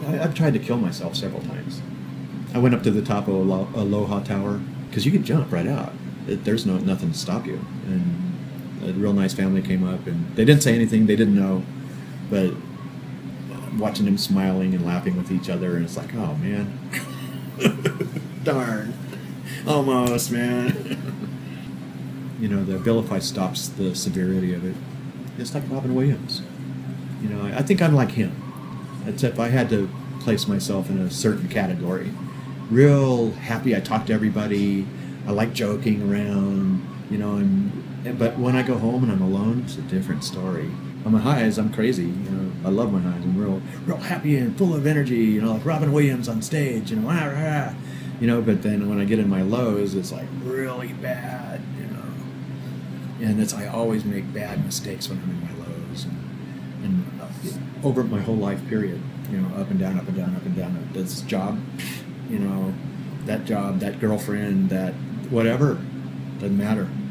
I've tried to kill myself several times. I went up to the top of Aloha Tower because you can jump right out. There's nothing to stop you. And a real nice family came up, and they didn't say anything. They didn't know, but watching them smiling and laughing with each other, and it's like, oh man, darn, almost, man. You know, the Abilify stops the severity of it. It's like Robin Williams. You know, I think I'm like him, except if I had to place myself in a certain category. Real happy, I talk to everybody, I like joking around, you know, but when I go home and I'm alone, it's a different story. On my highs, I'm crazy, you know, I love my highs, I'm real happy and full of energy, you know, like Robin Williams on stage, you know, rah, rah, you know, but then when I get in my lows, it's like really bad, you know, and I always make bad mistakes when I'm in my lows, and over my whole life period, you know, up and down, up and down, up and down, this job, you know, that job, that girlfriend, that whatever, doesn't matter.